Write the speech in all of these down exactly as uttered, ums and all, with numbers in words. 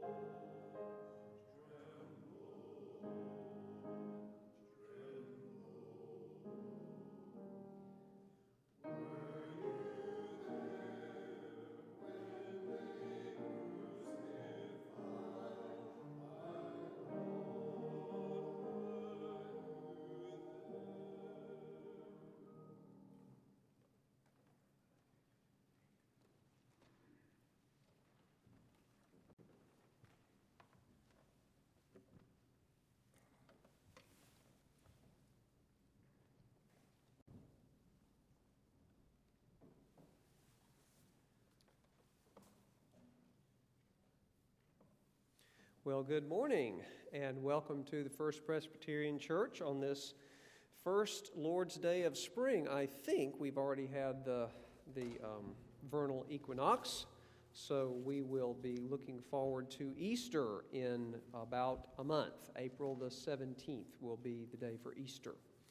Well, good morning, and welcome to the First Presbyterian Church on this first Lord's Day of spring. I think we've already had the, the um, vernal equinox, so we will be looking forward to Easter in about a month. April the seventeenth will be the day for Easter.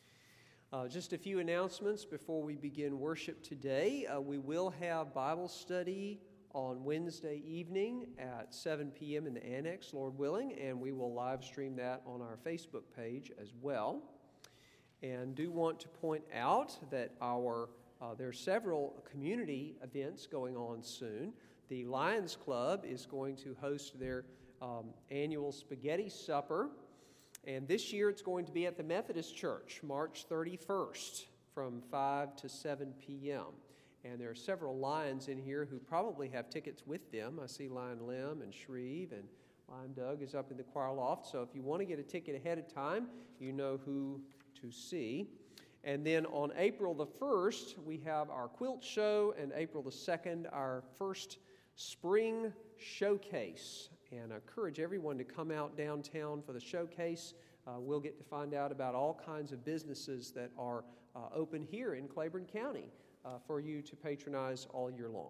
Uh, just a few announcements before we begin worship today. Uh, we will have Bible study on Wednesday evening at seven p.m. in the annex, Lord willing, and we will live stream that on our Facebook page as well. And do want to point out that our uh, there are several community events going on soon. The Lions Club is going to host their um, annual spaghetti supper, and this year it's going to be at the Methodist Church, March thirty-first, from five to seven p.m. And there are several Lions in here who probably have tickets with them. I see Lion Lim and Shreve, and Lion Doug is up in the choir loft. So if you want to get a ticket ahead of time, you know who to see. And then on April the first, we have our quilt show, and April the second, our first spring showcase. And I encourage everyone to come out downtown for the showcase. Uh, we'll get to find out about all kinds of businesses that are uh, open here in Claiborne County Uh, for you to patronize all year long.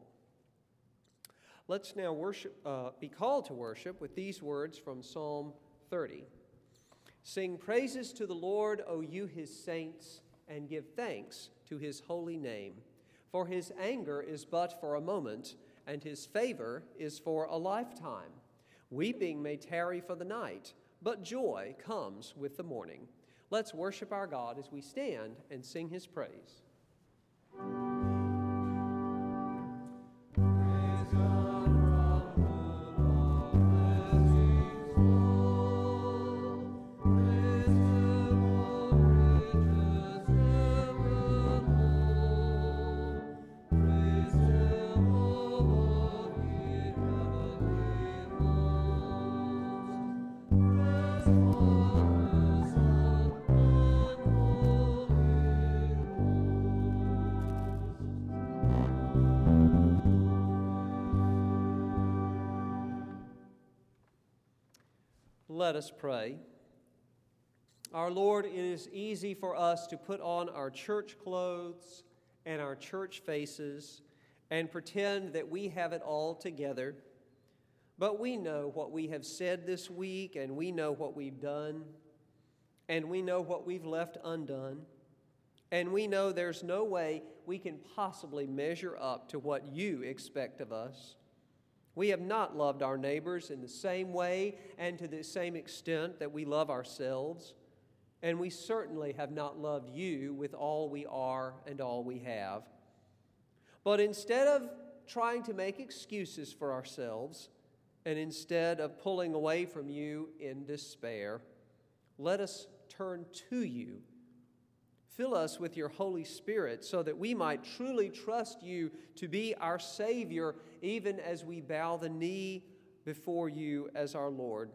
Let's now worship, uh, be called to worship with these words from Psalm thirty. Sing praises to the Lord, O you his saints, and give thanks to his holy name. For his anger is but for a moment, and his favor is for a lifetime. Weeping may tarry for the night, but joy comes with the morning. Let's worship our God as we stand and sing his praise. Let us pray. Our Lord, it is easy for us to put on our church clothes and our church faces and pretend that we have it all together. But we know what we have said this week, and we know what we've done, and we know what we've left undone, and we know there's no way we can possibly measure up to what you expect of us. We have not loved our neighbors in the same way and to the same extent that we love ourselves, and we certainly have not loved you with all we are and all we have. But instead of trying to make excuses for ourselves, and instead of pulling away from you in despair, let us turn to you. Fill us with your Holy Spirit so that we might truly trust you to be our Savior, even as we bow the knee before you as our Lord.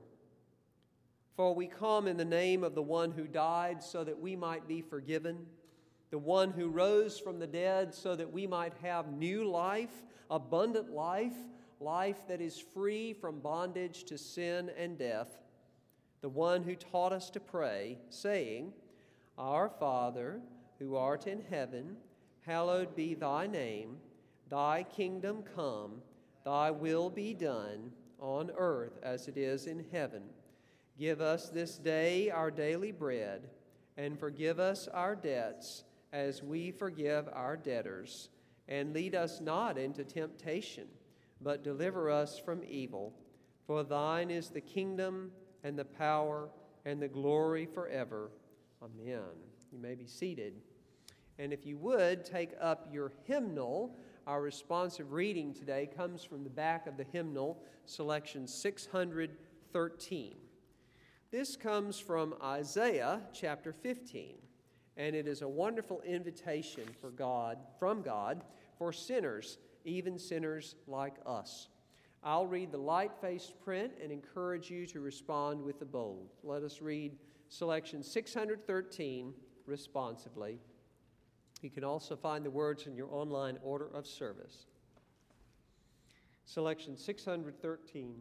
For we come in the name of the one who died so that we might be forgiven, the one who rose from the dead so that we might have new life, abundant life, life that is free from bondage to sin and death, the one who taught us to pray, saying, Our Father, who art in heaven, hallowed be thy name. Thy kingdom come, thy will be done, on earth as it is in heaven. Give us this day our daily bread, and forgive us our debts as we forgive our debtors. And lead us not into temptation, but deliver us from evil. For thine is the kingdom and the power and the glory forever. Amen. You may be seated. And if you would, take up your hymnal. Our responsive reading today comes from the back of the hymnal, selection six hundred thirteen. This comes from Isaiah chapter fifteen, and it is a wonderful invitation for God, from God, for sinners, even sinners like us. I'll read the light-faced print and encourage you to respond with the bold. Let us read selection six hundred thirteen responsively. You can also find the words in your online order of service. Selection six hundred thirteen.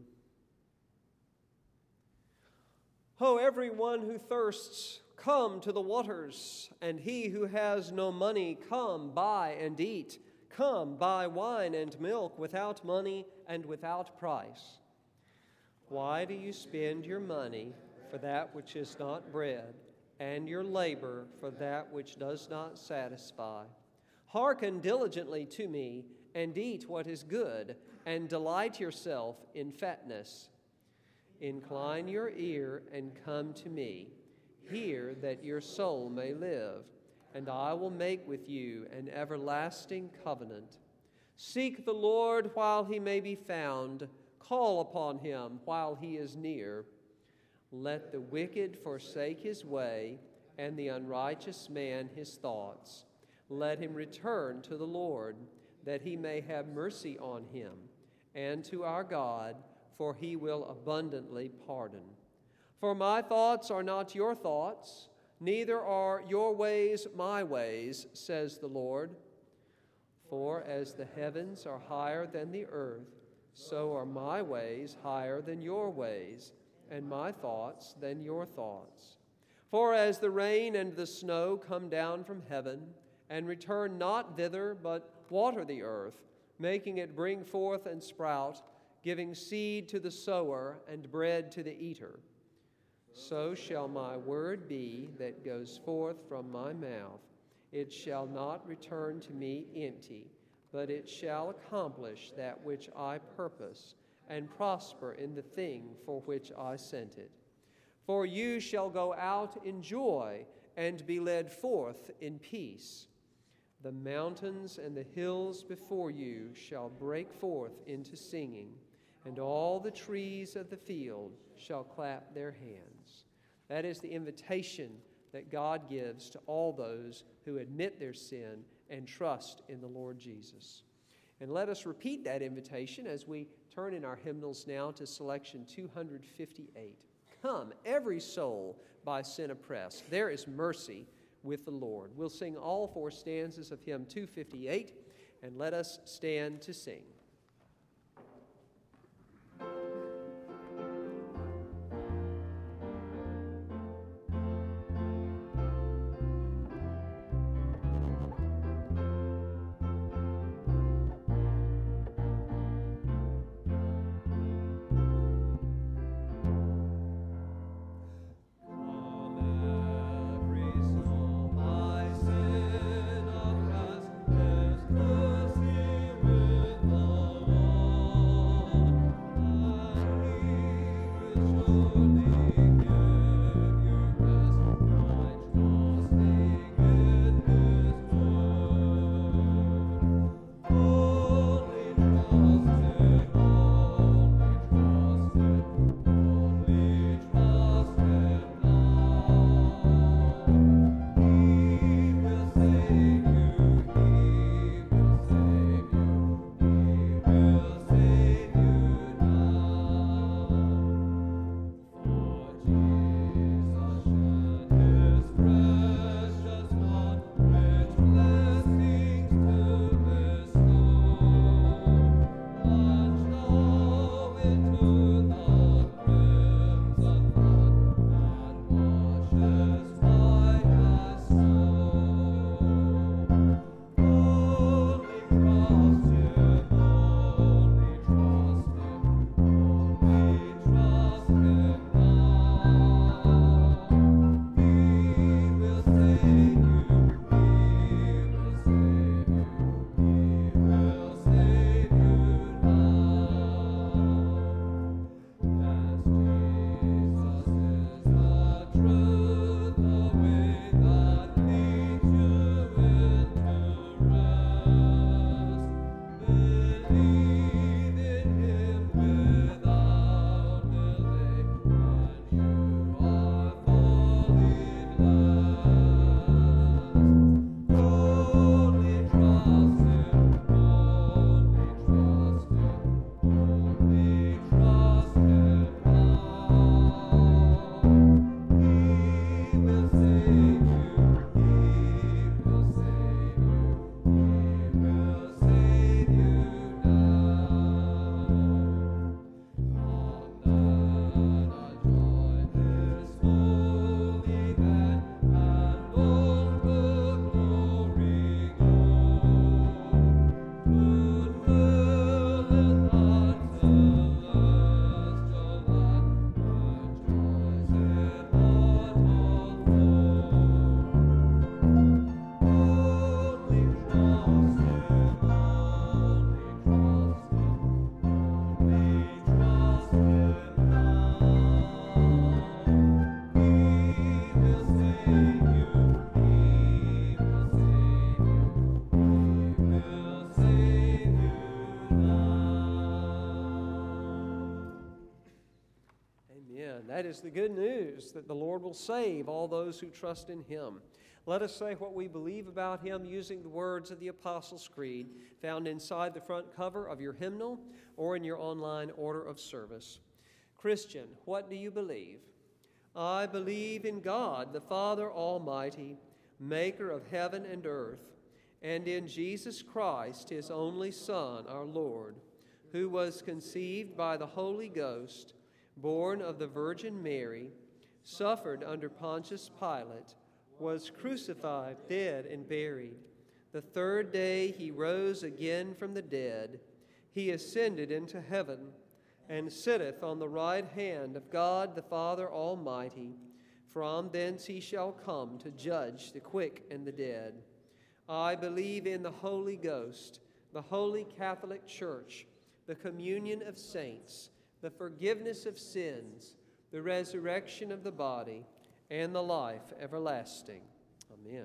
Ho, everyone who thirsts, come to the waters, and he who has no money, come, buy and eat. Come, buy wine and milk without money and without price. Why do you spend your money for that which is not bread, and your labor for that which does not satisfy? Hearken diligently to me, and eat what is good, and delight yourself in fatness. Incline your ear and come to me. Hear that your soul may live, and I will make with you an everlasting covenant. Seek the Lord while he may be found. Call upon him while he is near. Let the wicked forsake his way, and the unrighteous man his thoughts. Let him return to the Lord, that he may have mercy on him, and to our God, for he will abundantly pardon. For my thoughts are not your thoughts, neither are your ways my ways, says the Lord. For as the heavens are higher than the earth, so are my ways higher than your ways, and my thoughts than your thoughts. For as the rain and the snow come down from heaven, and return not thither, but water the earth, making it bring forth and sprout, giving seed to the sower and bread to the eater, so shall my word be that goes forth from my mouth. It shall not return to me empty, but it shall accomplish that which I purpose, and prosper in the thing for which I sent it. For you shall go out in joy, and be led forth in peace. The mountains and the hills before you shall break forth into singing, and all the trees of the field shall clap their hands. That is the invitation that God gives to all those who admit their sin and trust in the Lord Jesus. And let us repeat that invitation as we turn in our hymnals now to selection two hundred fifty-eight. Come, every soul by sin oppressed, there is mercy with the Lord. We'll sing all four stanzas of hymn two fifty-eight, and let us stand to sing. Mercy with That is the good news, that the Lord will save all those who trust in Him. Let us say what we believe about Him using the words of the Apostles' Creed found inside the front cover of your hymnal or in your online order of service. Christian, what do you believe? I believe in God, the Father Almighty, maker of heaven and earth, and in Jesus Christ, His only Son, our Lord, who was conceived by the Holy Ghost, born of the Virgin Mary, suffered under Pontius Pilate, was crucified, dead, and buried. The third day He rose again from the dead. He ascended into heaven, and sitteth on the right hand of God the Father Almighty. From thence He shall come to judge the quick and the dead. I believe in the Holy Ghost, the Holy Catholic Church, the communion of saints, the forgiveness of sins, the resurrection of the body, and the life everlasting. Amen.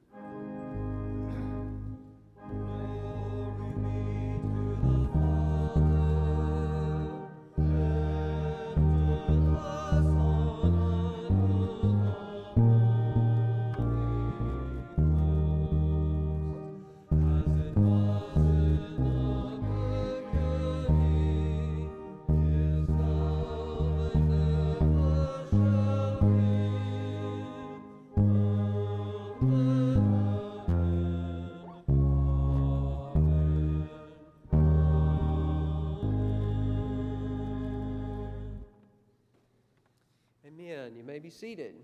You may be seated.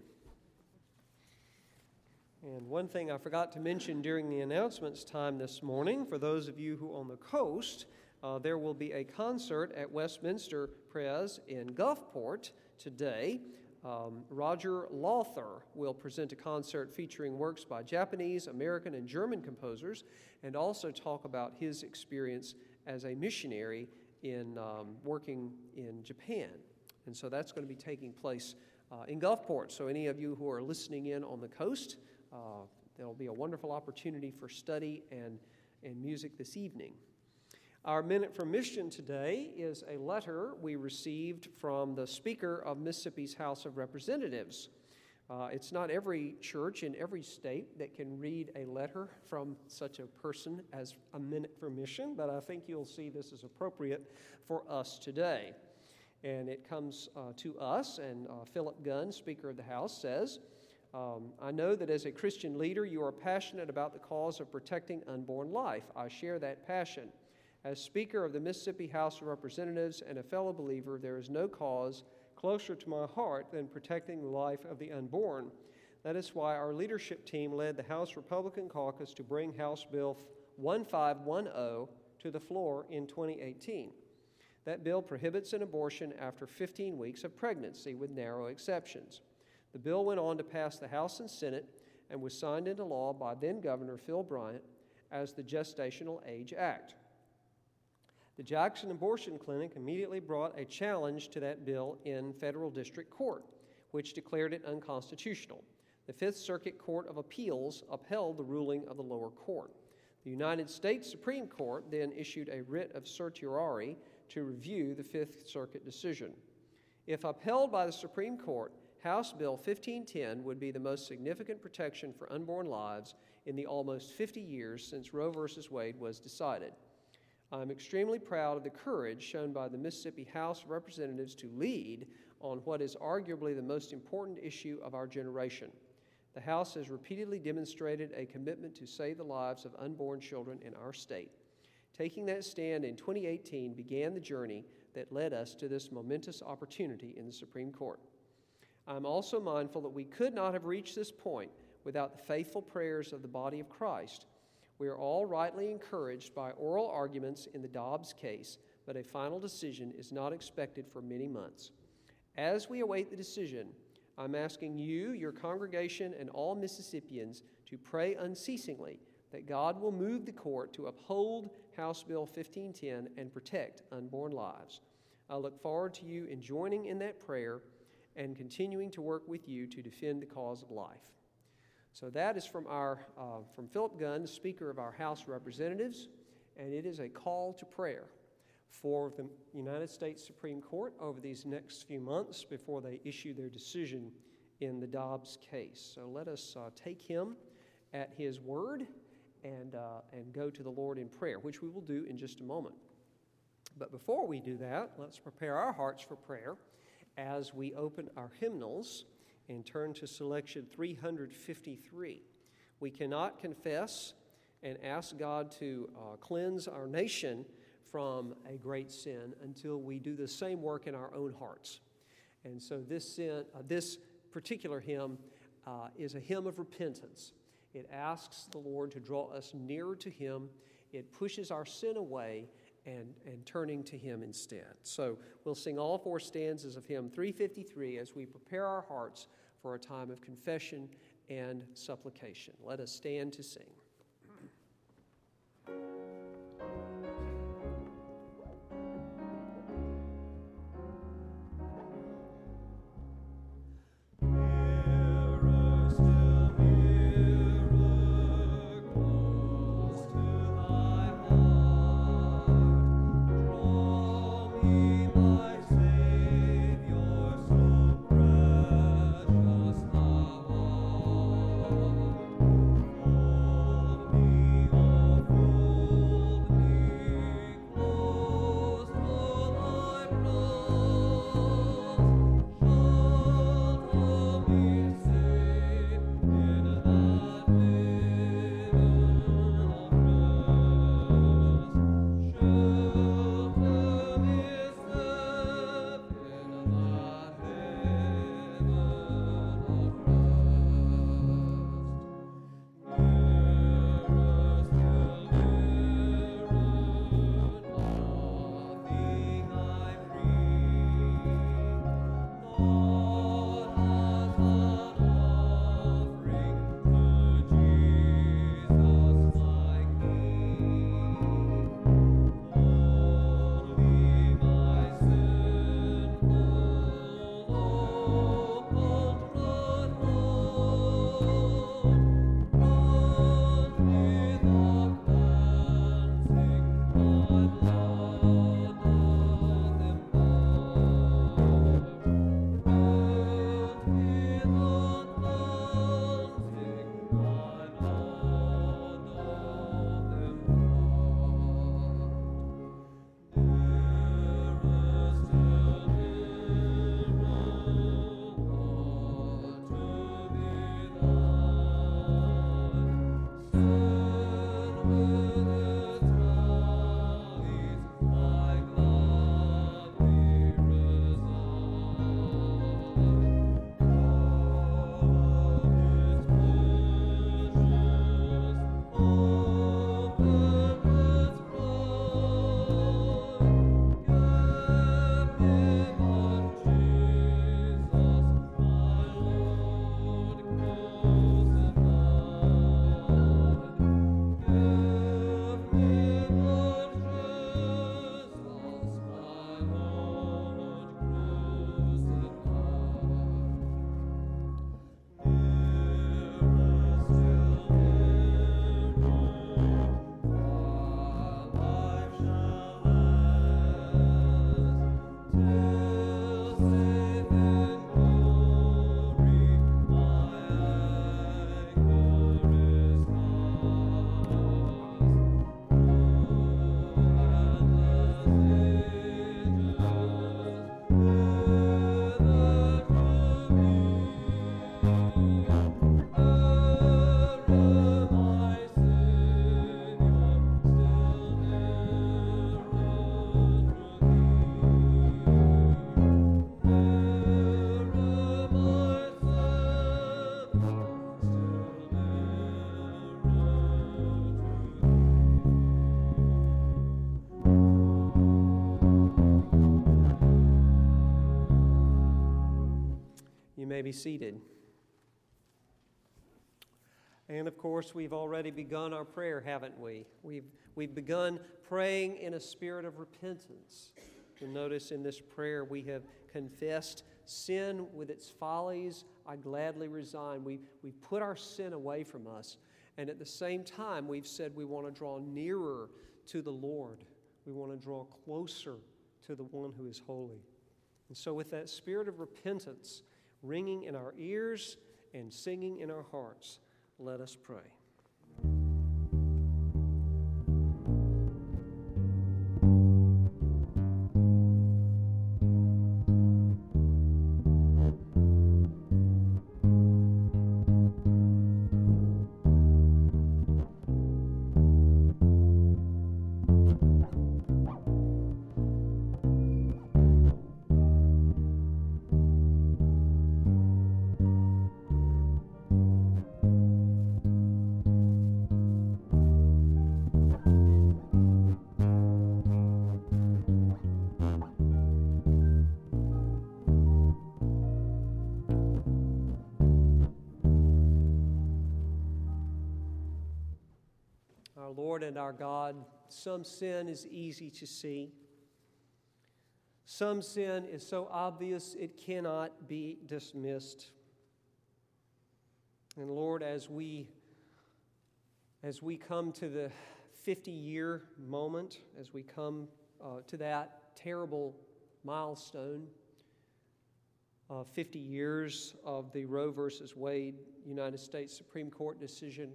And one thing I forgot to mention during the announcements time this morning, for those of you who are on the coast, uh, there will be a concert at Westminster Pres in Gulfport today. Um, Roger Lawther will present a concert featuring works by Japanese, American, and German composers, and also talk about his experience as a missionary in um, working in Japan. And so that's going to be taking place Uh, in Gulfport. So any of you who are listening in on the coast, uh, there'll be a wonderful opportunity for study and, and music this evening. Our Minute for Mission today is a letter we received from the Speaker of Mississippi's House of Representatives. Uh, it's not every church in every state that can read a letter from such a person as a Minute for Mission, but I think you'll see this is appropriate for us today. And it comes uh, to us, and uh, Philip Gunn, Speaker of the House, says, um, I know that as a Christian leader, you are passionate about the cause of protecting unborn life. I share that passion. As Speaker of the Mississippi House of Representatives and a fellow believer, there is no cause closer to my heart than protecting the life of the unborn. That is why our leadership team led the House Republican caucus to bring House Bill fifteen ten to the floor in twenty eighteen. That bill prohibits an abortion after fifteen weeks of pregnancy with narrow exceptions. The bill went on to pass the House and Senate and was signed into law by then-Governor Phil Bryant as the Gestational Age Act. The Jackson Abortion Clinic immediately brought a challenge to that bill in federal district court, which declared it unconstitutional. The Fifth Circuit Court of Appeals upheld the ruling of the lower court. The United States Supreme Court then issued a writ of certiorari to review the Fifth Circuit decision. If upheld by the Supreme Court, House Bill fifteen ten would be the most significant protection for unborn lives in the almost fifty years since Roe v. Wade was decided. I'm extremely proud of the courage shown by the Mississippi House of Representatives to lead on what is arguably the most important issue of our generation. The House has repeatedly demonstrated a commitment to save the lives of unborn children in our state. Taking that stand in twenty eighteen began the journey that led us to this momentous opportunity in the Supreme Court. I'm also mindful that we could not have reached this point without the faithful prayers of the body of Christ. We are all rightly encouraged by oral arguments in the Dobbs case, but a final decision is not expected for many months. As we await the decision, I'm asking you, your congregation, and all Mississippians to pray unceasingly that God will move the court to uphold House Bill fifteen ten and protect unborn lives. I look forward to you in joining in that prayer and continuing to work with you to defend the cause of life. So that is from our uh, from Philip Gunn, the Speaker of our House of Representatives, and it is a call to prayer. for the United States Supreme Court over these next few months before they issue their decision in the Dobbs case. So let us uh, take him at his word and, uh, and go to the Lord in prayer, which we will do in just a moment. But before we do that, let's prepare our hearts for prayer as we open our hymnals and turn to selection three hundred fifty-three. We cannot confess and ask God to uh, cleanse our nation from a great sin until we do the same work in our own hearts. And so this sin, uh, this particular hymn uh, is a hymn of repentance. It asks the Lord to draw us nearer to Him. It pushes our sin away and, and turning to Him instead. So we'll sing all four stanzas of hymn three fifty-three as we prepare our hearts for a time of confession and supplication. Let us stand to sing. may be seated. And of course, we've already begun our prayer, haven't we? We've, we've begun praying in a spirit of repentance. You'll notice in this prayer we have confessed sin with its follies, I gladly resign. We, we put our sin away from us. And at the same time, we've said we want to draw nearer to the Lord. We want to draw closer to the one who is holy. And so with that spirit of repentance ringing in our ears and singing in our hearts, let us pray. Our Lord and our God, some sin is easy to see. Some sin is so obvious it cannot be dismissed. And Lord, as we as we come to the fifty-year moment, as we come uh, to that terrible milestone of fifty years of the Roe versus Wade United States Supreme Court decision,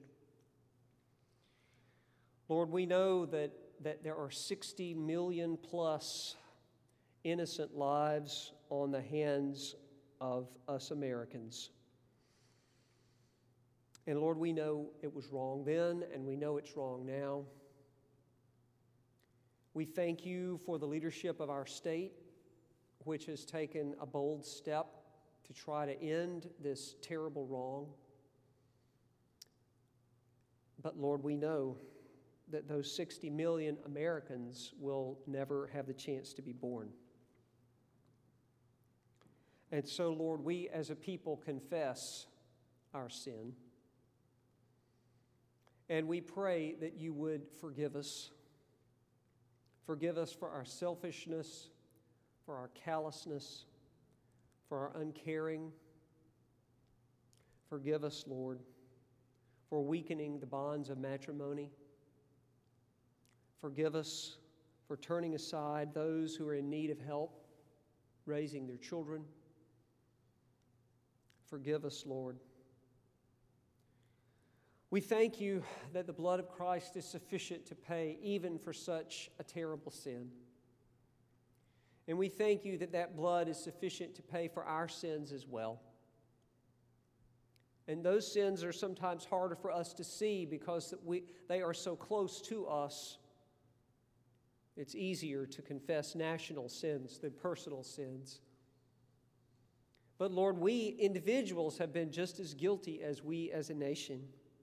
Lord, we know that, that there are sixty million plus innocent lives on the hands of us Americans. And Lord, we know it was wrong then, and we know it's wrong now. We thank you for the leadership of our state, which has taken a bold step to try to end this terrible wrong. But Lord, we know that those sixty million Americans will never have the chance to be born. And so, Lord, we as a people confess our sin. And we pray that you would forgive us. Forgive us for our selfishness, for our callousness, for our uncaring. Forgive us, Lord, for weakening the bonds of matrimony. Forgive us for turning aside those who are in need of help raising their children. Forgive us, Lord. We thank you that the blood of Christ is sufficient to pay even for such a terrible sin. And we thank you that that blood is sufficient to pay for our sins as well. And those sins are sometimes harder for us to see because we, they are so close to us. It's easier to confess national sins than personal sins. But Lord, we individuals have been just as guilty as we as a nation.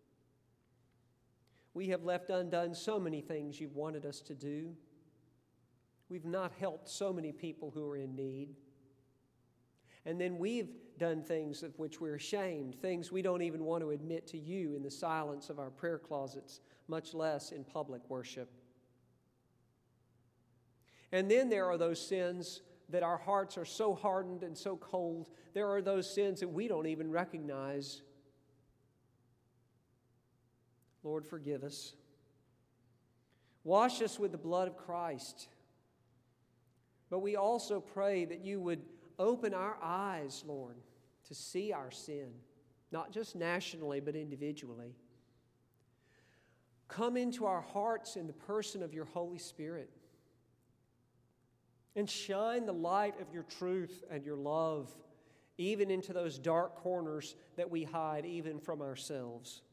We have left undone so many things you've wanted us to do. We've not helped so many people who are in need. And then we've done things of which we're ashamed, things we don't even want to admit to you in the silence of our prayer closets, much less in public worship. And then there are those sins that our hearts are so hardened and so cold. There are those sins that we don't even recognize. Lord, forgive us. Wash us with the blood of Christ. But we also pray that you would open our eyes, Lord, to see our sin, not just nationally, but individually. Come into our hearts in the person of your Holy Spirit. And shine the light of your truth and your love even into those dark corners that we hide even from ourselves.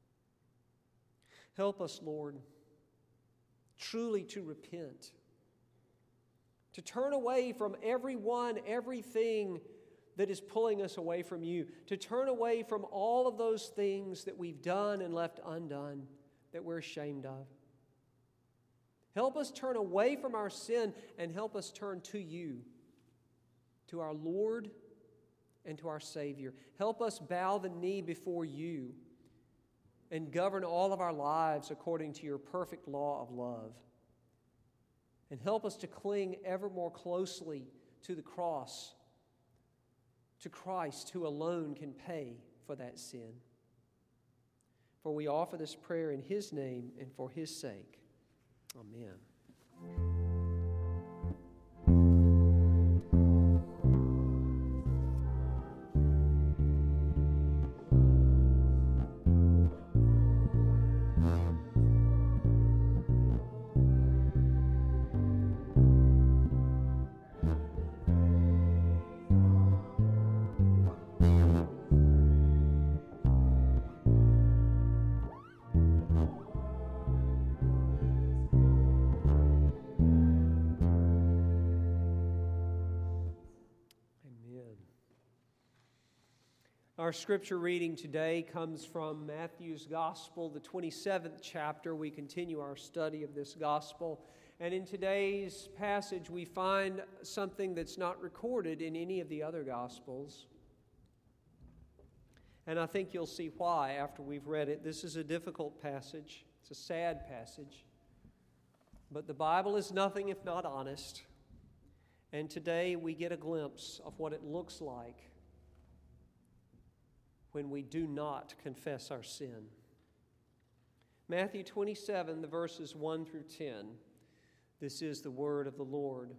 Help us, Lord, truly to repent, to turn away from everyone, everything that is pulling us away from you, to turn away from all of those things that we've done and left undone that we're ashamed of. Help us turn away from our sin and help us turn to you, to our Lord and to our Savior. Help us bow the knee before you and govern all of our lives according to your perfect law of love. And help us to cling ever more closely to the cross, to Christ who alone can pay for that sin. For we offer this prayer in His name and for His sake. Amen. Our scripture reading today comes from Matthew's Gospel, the twenty-seventh chapter. We continue our study of this gospel. And in today's passage, we find something that's not recorded in any of the other gospels. And I think you'll see why after we've read it. This is a difficult passage. It's a sad passage. But the Bible is nothing if not honest. And today we get a glimpse of what it looks like when we do not confess our sin. Matthew twenty-seven, the verses one through ten. This is the word of the Lord.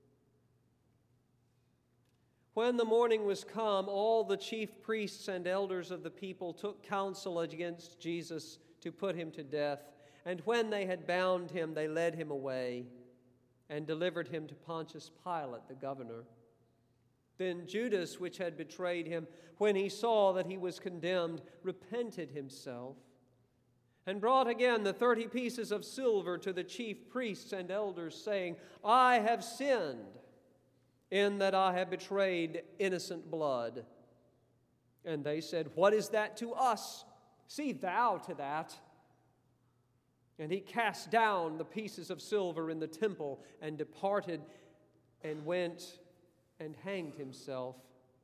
When the morning was come, all the chief priests and elders of the people took counsel against Jesus to put him to death. And when they had bound him, they led him away and delivered him to Pontius Pilate, the governor. Then Judas, which had betrayed him, when he saw that he was condemned, repented himself, and brought again the thirty pieces of silver to the chief priests and elders, saying, I have sinned in that I have betrayed innocent blood. And they said, What is that to us? See thou to that. And he cast down the pieces of silver in the temple and departed and went and hanged himself.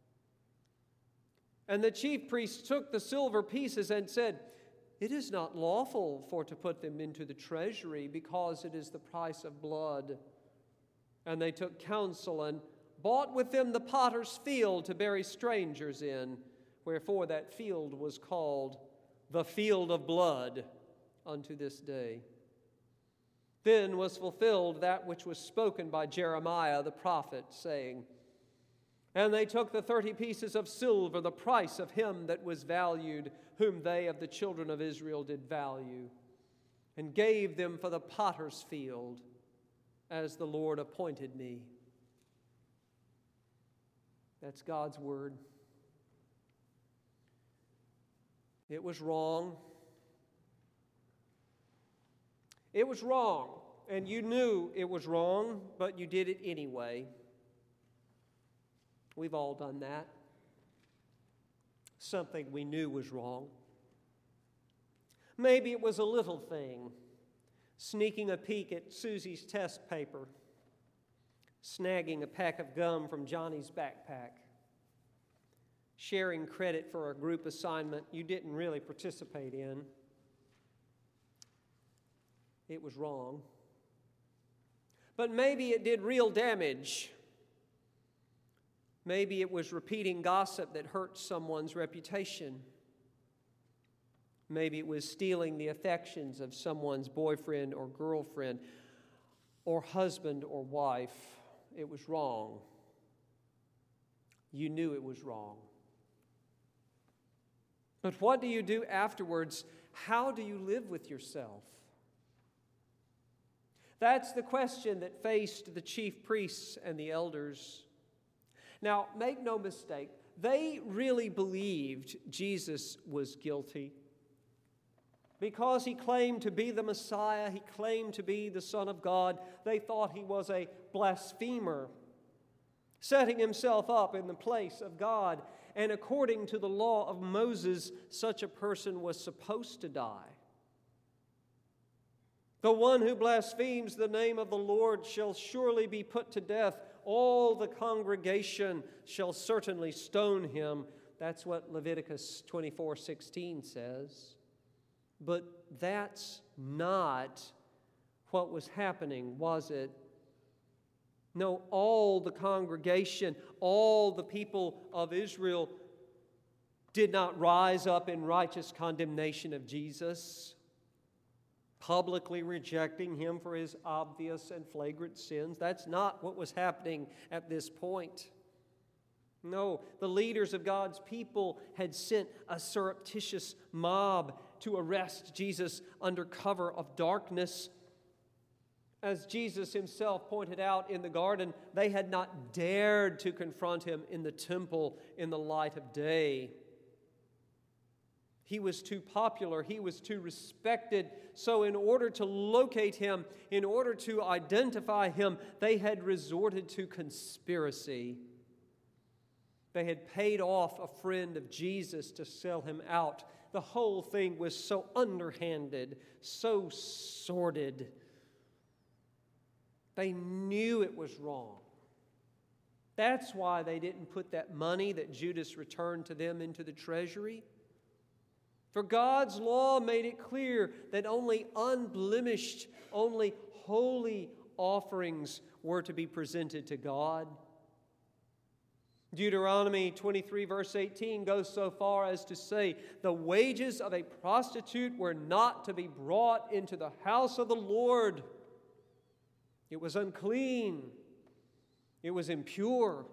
And the chief priests took the silver pieces and said, It is not lawful for to put them into the treasury, because it is the price of blood. And they took counsel and bought with them the potter's field to bury strangers in, wherefore that field was called the field of blood unto this day. Then was fulfilled that which was spoken by Jeremiah the prophet, saying, And they took the thirty pieces of silver, the price of him that was valued, whom they of the children of Israel did value, and gave them for the potter's field, as the Lord appointed me. That's God's word. It was wrong. It was wrong, and you knew it was wrong, but you did it anyway. We've all done that. Something we knew was wrong. Maybe it was a little thing, sneaking a peek at Susie's test paper, snagging a pack of gum from Johnny's backpack, sharing credit for a group assignment you didn't really participate in. It was wrong. But maybe it did real damage. Maybe it was repeating gossip that hurt someone's reputation. Maybe it was stealing the affections of someone's boyfriend or girlfriend or husband or wife. It was wrong. You knew it was wrong. But what do you do afterwards? How do you live with yourself? That's the question that faced the chief priests and the elders. Now, make no mistake, they really believed Jesus was guilty. Because he claimed to be the Messiah, he claimed to be the Son of God, they thought he was a blasphemer, setting himself up in the place of God. And according to the law of Moses, such a person was supposed to die. The one who blasphemes the name of the Lord shall surely be put to death. All the congregation shall certainly stone him. That's what Leviticus twenty-four sixteen says. But that's not what was happening, was it? No, all the congregation, all the people of Israel did not rise up in righteous condemnation of Jesus. publicly rejecting him for his obvious and flagrant sins. That's not what was happening at this point. No, the leaders of God's people had sent a surreptitious mob to arrest Jesus under cover of darkness. As Jesus himself pointed out in the garden, they had not dared to confront him in the temple in the light of day. He was too popular, he was too respected. So in order to locate him, in order to identify him, they had resorted to conspiracy. They had paid off a friend of Jesus to sell him out. The whole thing was so underhanded, so sordid. They knew it was wrong. That's why they didn't put that money that Judas returned to them into the treasury. For God's law made it clear that only unblemished, only holy offerings were to be presented to God. Deuteronomy twenty-three, verse eighteen goes so far as to say, the wages of a prostitute were not to be brought into the house of the Lord. It was unclean. It was impure.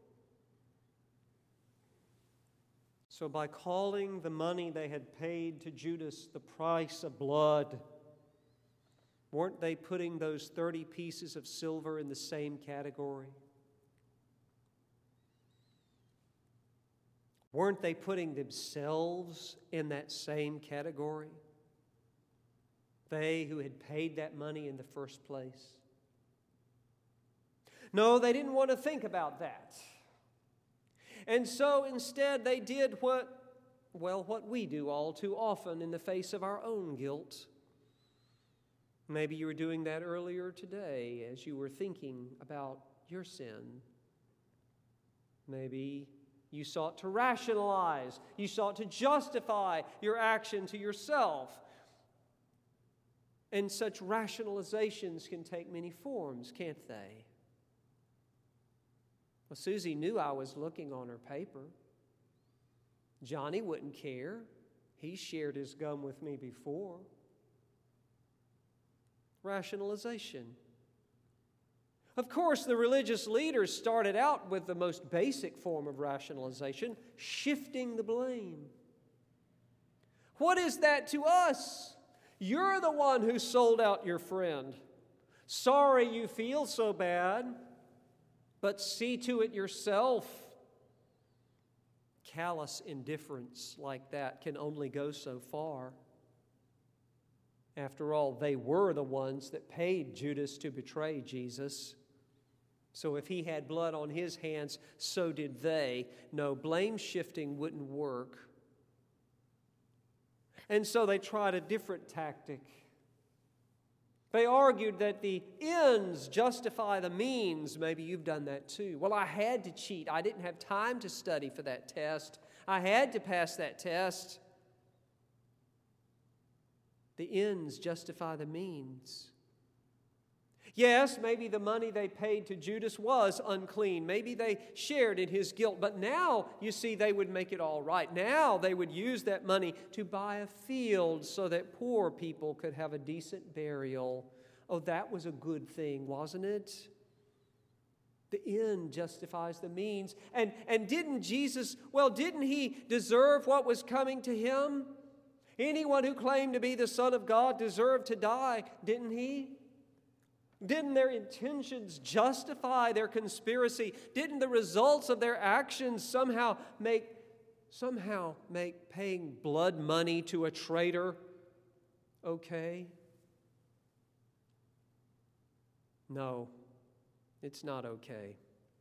So by calling the money they had paid to Judas the price of blood, weren't they putting those thirty pieces of silver in the same category? Weren't they putting themselves in that same category? They who had paid that money in the first place. No, they didn't want to think about that. And so instead they did what, well, what we do all too often in the face of our own guilt. Maybe you were doing that earlier today as you were thinking about your sin. Maybe you sought to rationalize, you sought to justify your action to yourself. And such rationalizations can take many forms, can't they? Well, Susie knew I was looking on her paper. Johnny wouldn't care. He shared his gum with me before. Rationalization. Of course, the religious leaders started out with the most basic form of rationalization, shifting the blame. What is that to us? You're the one who sold out your friend. Sorry you feel so bad, but see to it yourself. Callous indifference like that can only go so far. After all, they were the ones that paid Judas to betray Jesus. So if he had blood on his hands, so did they. No, blame shifting wouldn't work. And so they tried a different tactic. They argued that the ends justify the means. Maybe you've done that too. Well, I had to cheat. I didn't have time to study for that test. I had to pass that test. The ends justify the means. Yes, maybe the money they paid to Judas was unclean. Maybe they shared in his guilt. But now, you see, they would make it all right. Now they would use that money to buy a field so that poor people could have a decent burial. Oh, that was a good thing, wasn't it? The end justifies the means. And, and didn't Jesus, well, didn't he deserve what was coming to him? Anyone who claimed to be the Son of God deserved to die, didn't he? Didn't their intentions justify their conspiracy? Didn't the results of their actions somehow make, somehow make paying blood money to a traitor okay? No, it's not okay.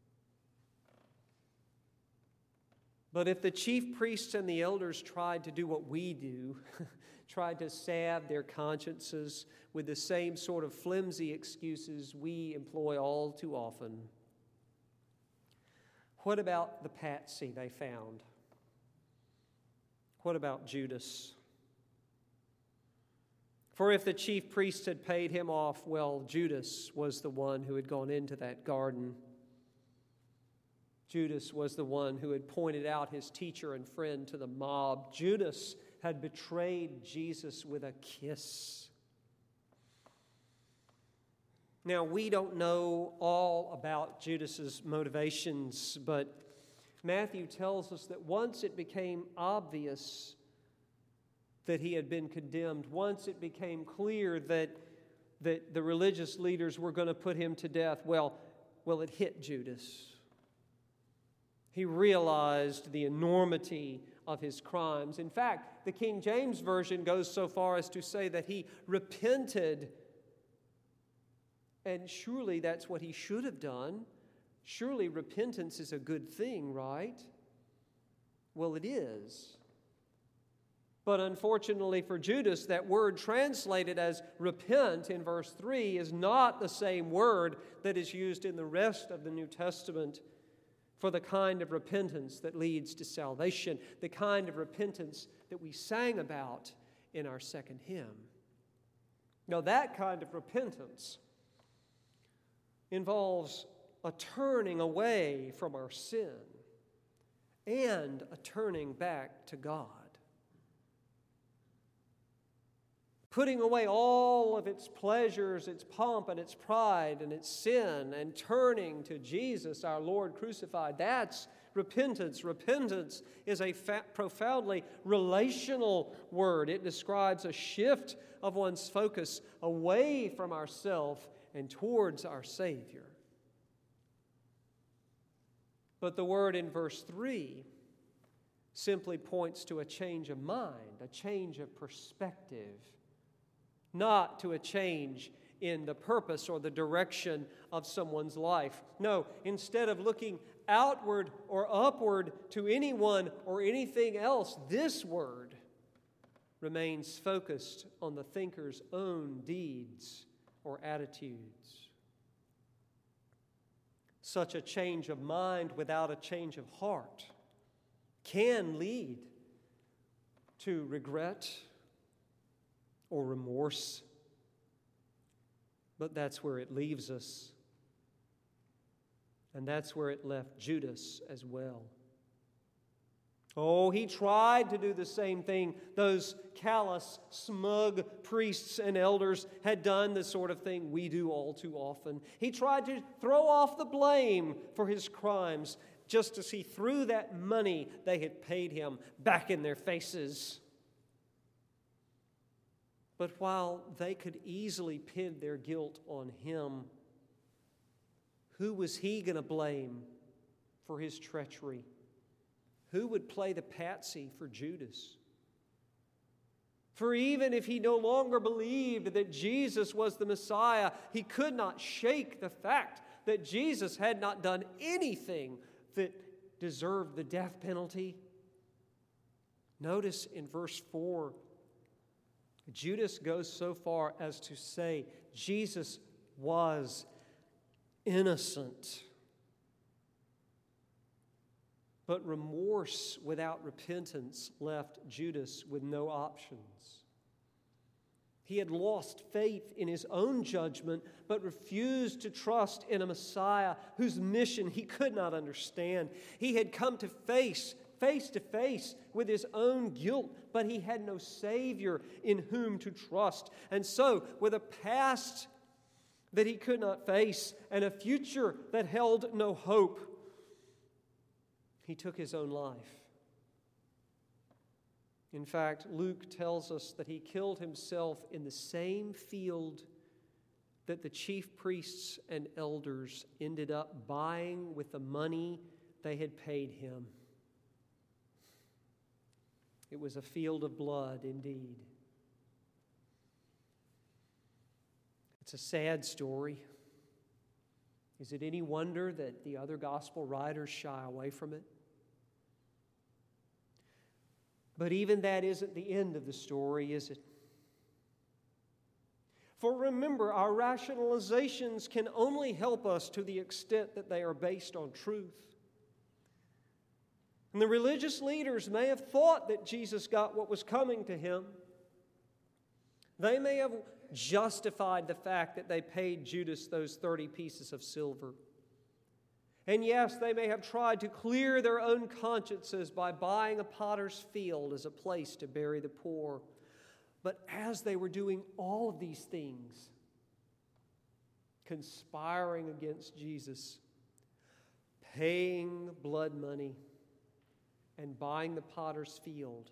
But if the chief priests and the elders tried to do what we do, tried to salve their consciences with the same sort of flimsy excuses we employ all too often, what about the patsy they found? What about Judas? For if the chief priests had paid him off, well, Judas was the one who had gone into that garden. Judas was the one who had pointed out his teacher and friend to the mob. Judas had betrayed Jesus with a kiss. Now, we don't know all about Judas's motivations, but Matthew tells us that once it became obvious that he had been condemned, once it became clear that, that the religious leaders were going to put him to death, well, well, it hit Judas. He realized the enormity of his crimes. In fact, the King James Version goes so far as to say that he repented. And surely that's what he should have done. Surely repentance is a good thing, right? Well, it is. But unfortunately for Judas, that word translated as repent in verse three is not the same word that is used in the rest of the New Testament for the kind of repentance that leads to salvation, the kind of repentance that we sang about in our second hymn. Now, that kind of repentance involves a turning away from our sin and a turning back to God. Putting away all of its pleasures, its pomp, and its pride, and its sin, and turning to Jesus, our Lord crucified. That's repentance. Repentance is a fa- profoundly relational word. It describes a shift of one's focus away from ourself and towards our Savior. But the word in verse three simply points to a change of mind, a change of perspective, not to a change in the purpose or the direction of someone's life. No, instead of looking outward or upward to anyone or anything else, this word remains focused on the thinker's own deeds or attitudes. Such a change of mind without a change of heart can lead to regret or remorse, but that's where it leaves us. And that's where it left Judas as well. Oh, he tried to do the same thing. Those callous, smug priests and elders had done the sort of thing we do all too often. He tried to throw off the blame for his crimes just as he threw that money they had paid him back in their faces. But while they could easily pin their guilt on him, who was he going to blame for his treachery? Who would play the patsy for Judas? For even if he no longer believed that Jesus was the Messiah, he could not shake the fact that Jesus had not done anything that deserved the death penalty. Notice in verse four, Judas goes so far as to say Jesus was innocent. But remorse without repentance left Judas with no options. He had lost faith in his own judgment, but refused to trust in a Messiah whose mission he could not understand. He had come to face, face to face with his own guilt, but he had no Savior in whom to trust. And so, with a past that he could not face and a future that held no hope, he took his own life. In fact, Luke tells us that he killed himself in the same field that the chief priests and elders ended up buying with the money they had paid him. It was a field of blood indeed. It's a sad story. Is it any wonder that the other gospel writers shy away from it? But even that isn't the end of the story, is it? For remember, our rationalizations can only help us to the extent that they are based on truth. And the religious leaders may have thought that Jesus got what was coming to him. They may have justified the fact that they paid Judas those thirty pieces of silver. And yes, they may have tried to clear their own consciences by buying a potter's field as a place to bury the poor. But as they were doing all of these things, conspiring against Jesus, paying blood money, and buying the potter's field.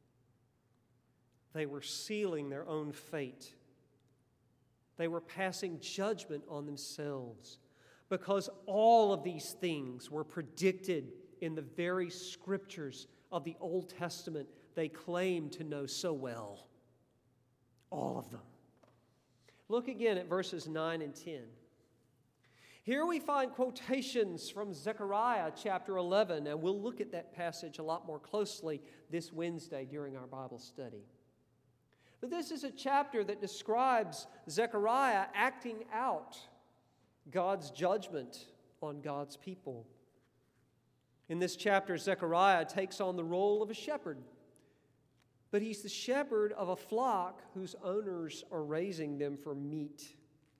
They were sealing their own fate. They were passing judgment on themselves because all of these things were predicted in the very scriptures of the Old Testament they claimed to know so well. All of them. Look again at verses nine and ten. Here we find quotations from Zechariah chapter eleven, and we'll look at that passage a lot more closely this Wednesday during our Bible study. But this is a chapter that describes Zechariah acting out God's judgment on God's people. In this chapter, Zechariah takes on the role of a shepherd, but he's the shepherd of a flock whose owners are raising them for meat.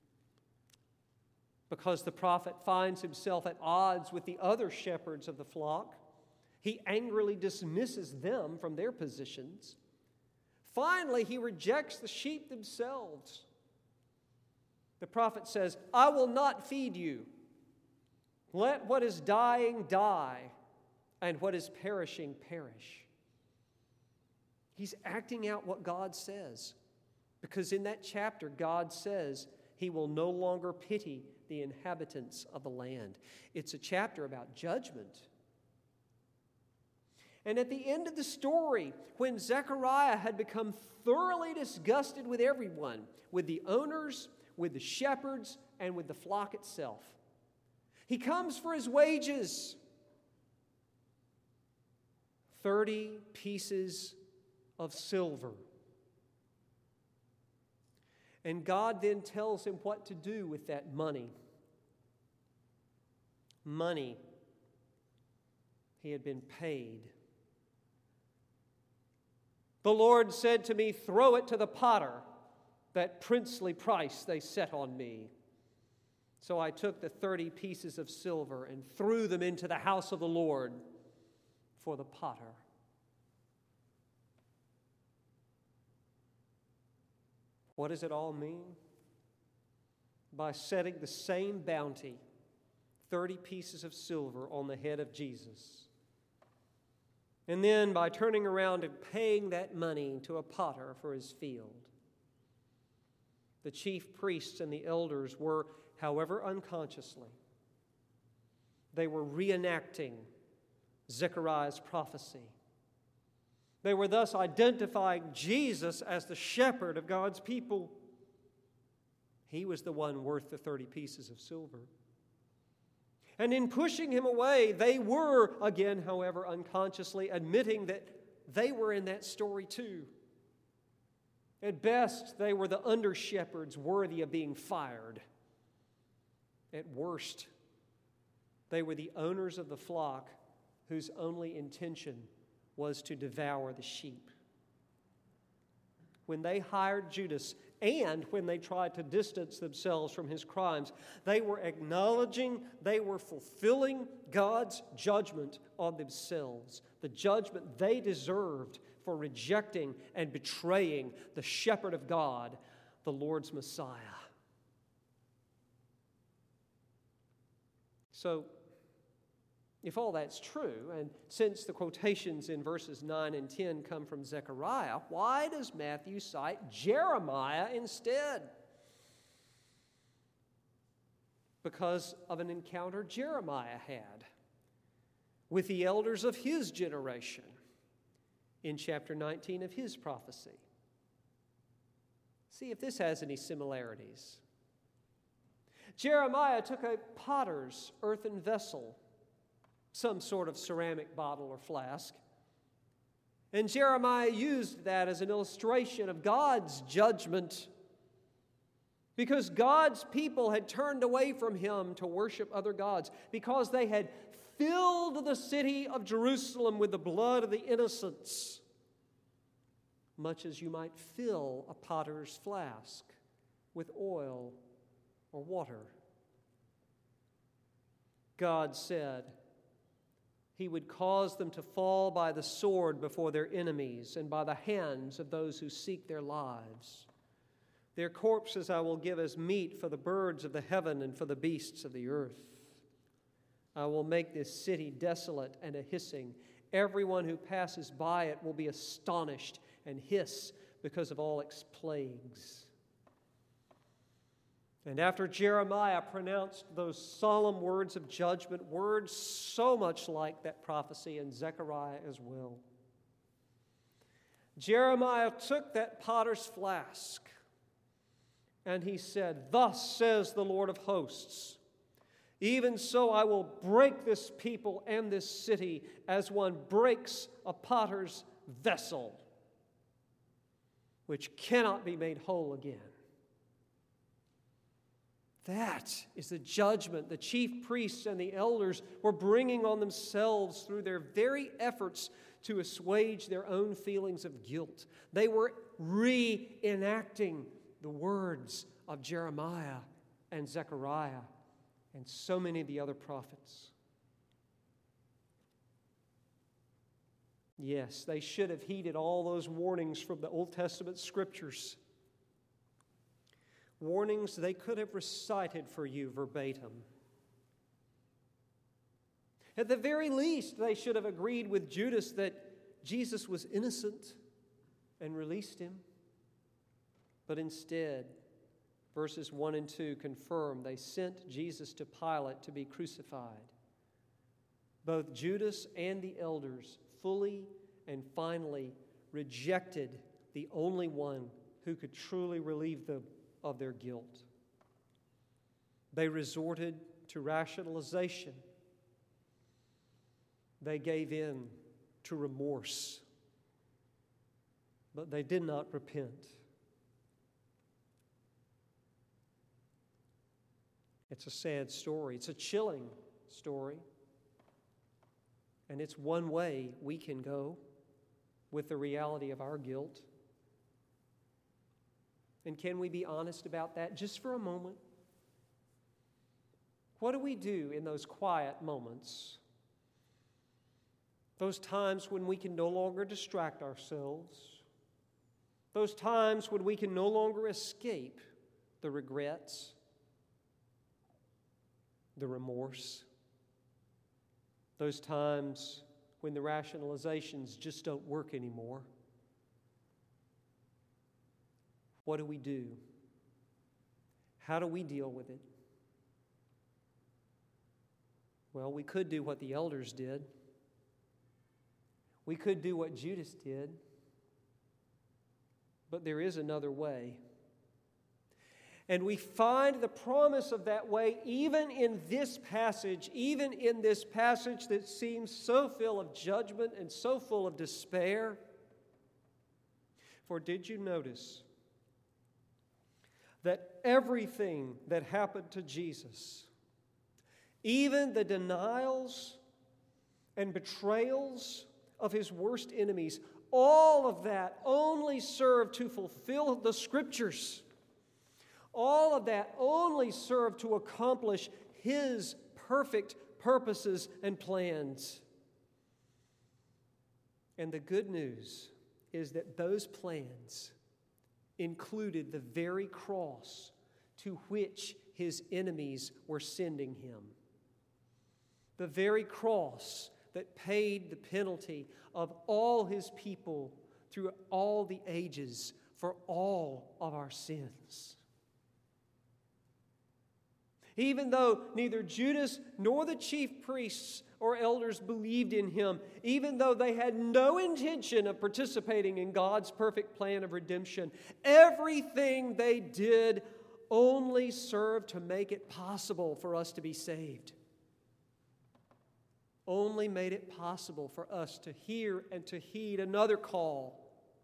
Because the prophet finds himself at odds with the other shepherds of the flock, he angrily dismisses them from their positions. Finally, he rejects the sheep themselves. The prophet says, "I will not feed you. Let what is dying die, and what is perishing perish." He's acting out what God says, because in that chapter, God says he will no longer pity the inhabitants of the land. It's a chapter about judgment. And at the end of the story, when Zechariah had become thoroughly disgusted with everyone, with the owners, with the shepherds, and with the flock itself, he comes for his wages. Thirty pieces of silver. And God then tells him what to do with that money. Money he had been paid. The Lord said to me, "Throw it to the potter, that princely price they set on me." So I took the thirty pieces of silver and threw them into the house of the Lord for the potter. What does it all mean? By setting the same bounty, thirty pieces of silver, on the head of Jesus. And then by turning around and paying that money to a potter for his field. The chief priests and the elders were, however unconsciously, they were reenacting Zechariah's prophecy. They were thus identifying Jesus as the shepherd of God's people. He was the one worth the thirty pieces of silver. And in pushing him away, they were, again, however, unconsciously admitting that they were in that story too. At best, they were the under-shepherds worthy of being fired. At worst, they were the owners of the flock whose only intention was to devour the sheep. When they hired Judas and when they tried to distance themselves from his crimes, they were acknowledging, they were fulfilling God's judgment on themselves, the judgment they deserved for rejecting and betraying the shepherd of God, the Lord's Messiah. So, if all that's true, and since the quotations in verses nine and ten come from Zechariah, why does Matthew cite Jeremiah instead? Because of an encounter Jeremiah had with the elders of his generation in chapter nineteen of his prophecy. See if this has any similarities. Jeremiah took a potter's earthen vessel, some sort of ceramic bottle or flask. And Jeremiah used that as an illustration of God's judgment because God's people had turned away from him to worship other gods, because they had filled the city of Jerusalem with the blood of the innocents, much as you might fill a potter's flask with oil or water. God said he would cause them to fall by the sword before their enemies and by the hands of those who seek their lives. Their corpses I will give as meat for the birds of the heaven and for the beasts of the earth. I will make this city desolate and a hissing. Everyone who passes by it will be astonished and hiss because of all its plagues. And after Jeremiah pronounced those solemn words of judgment, words so much like that prophecy in Zechariah as well, Jeremiah took that potter's flask and he said, "Thus says the Lord of hosts, even so I will break this people and this city as one breaks a potter's vessel, which cannot be made whole again." That is the judgment the chief priests and the elders were bringing on themselves through their very efforts to assuage their own feelings of guilt. They were reenacting the words of Jeremiah and Zechariah and so many of the other prophets. Yes, they should have heeded all those warnings from the Old Testament scriptures. Warnings they could have recited for you verbatim. At the very least, they should have agreed with Judas that Jesus was innocent and released him. But instead, verses one and two confirm they sent Jesus to Pilate to be crucified. Both Judas and the elders fully and finally rejected the only one who could truly relieve them of their guilt. They resorted to rationalization. They gave in to remorse, but they did not repent. It's a sad story. It's a chilling story. And it's one way we can go with the reality of our guilt. And can we be honest about that just for a moment? What do we do in those quiet moments? Those times when we can no longer distract ourselves. Those times when we can no longer escape the regrets, the remorse. Those times when the rationalizations just don't work anymore. What do we do? How do we deal with it? Well, we could do what the elders did. We could do what Judas did. But there is another way. And we find the promise of that way even in this passage, even in this passage that seems so full of judgment and so full of despair. For did you notice that everything that happened to Jesus, even the denials and betrayals of his worst enemies, all of that only served to fulfill the Scriptures. All of that only served to accomplish his perfect purposes and plans. And the good news is that those plans included the very cross to which his enemies were sending him. The very cross that paid the penalty of all his people through all the ages for all of our sins. Even though neither Judas nor the chief priests or elders believed in him, even though they had no intention of participating in God's perfect plan of redemption, everything they did only served to make it possible for us to be saved. Only made it possible for us to hear and to heed another call.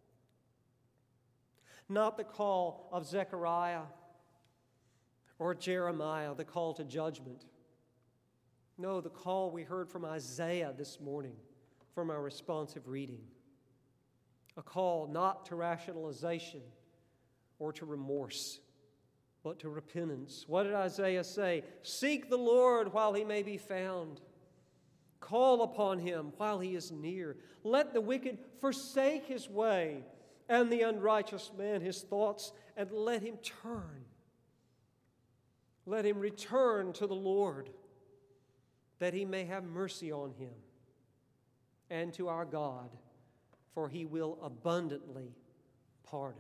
Not the call of Zechariah or Jeremiah, the call to judgment. No, the call we heard from Isaiah this morning from our responsive reading. A call not to rationalization or to remorse, but to repentance. What did Isaiah say? Seek the Lord while he may be found. Call upon him while he is near. Let the wicked forsake his way, and the unrighteous man his thoughts, and let him turn. Let him return to the Lord, that he may have mercy on him, and to our God, for he will abundantly pardon.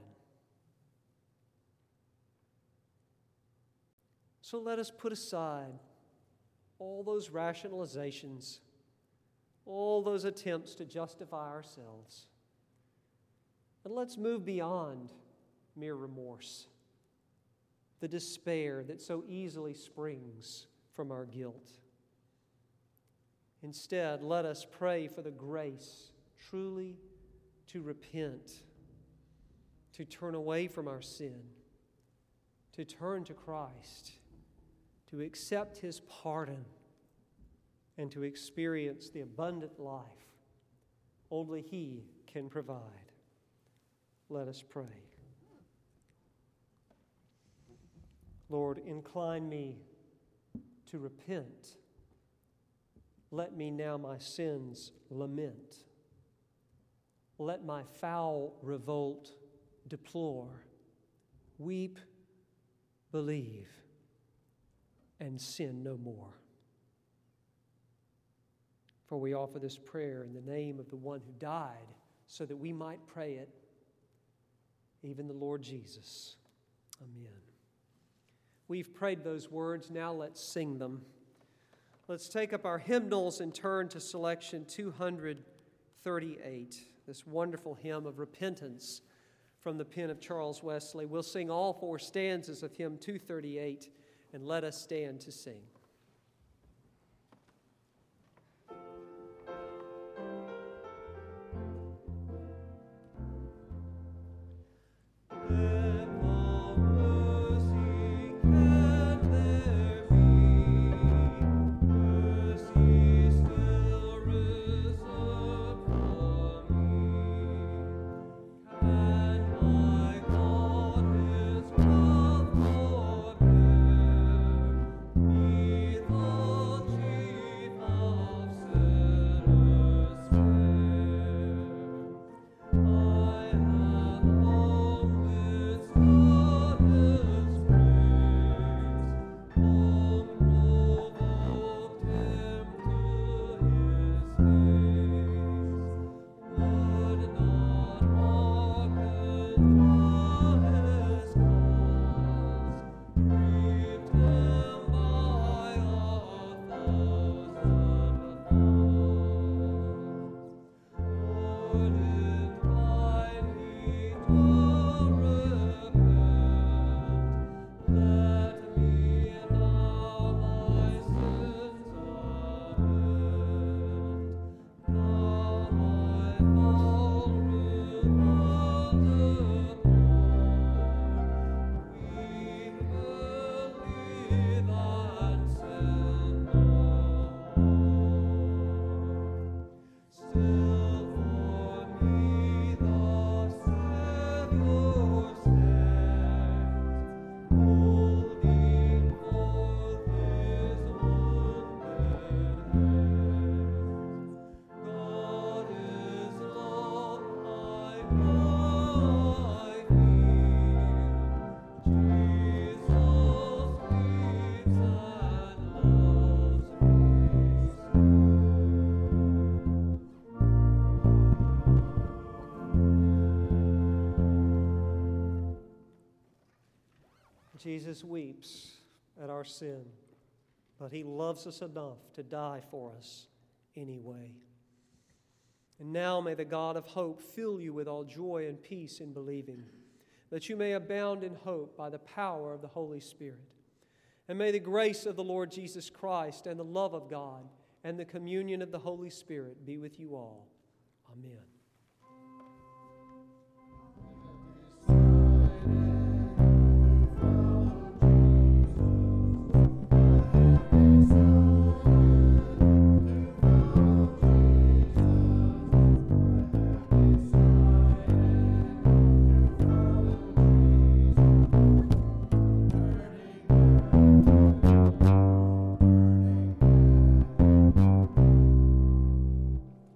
So let us put aside all those rationalizations, all those attempts to justify ourselves, and let's move beyond mere remorse, the despair that so easily springs from our guilt. Instead, let us pray for the grace truly to repent, to turn away from our sin, to turn to Christ, to accept his pardon, and to experience the abundant life only he can provide. Let us pray. Lord, incline me to repent. Let me now my sins lament. Let my foul revolt deplore. Weep, believe, and sin no more. For we offer this prayer in the name of the one who died so that we might pray it, even the Lord Jesus. Amen. We've prayed those words. Now let's sing them. Let's take up our hymnals and turn to selection two thirty-eight, this wonderful hymn of repentance from the pen of Charles Wesley. We'll sing all four stanzas of hymn two thirty-eight, and let us stand to sing. Jesus weeps at our sin, but he loves us enough to die for us anyway. And now may the God of hope fill you with all joy and peace in believing, that you may abound in hope by the power of the Holy Spirit. And may the grace of the Lord Jesus Christ and the love of God and the communion of the Holy Spirit be with you all. Amen.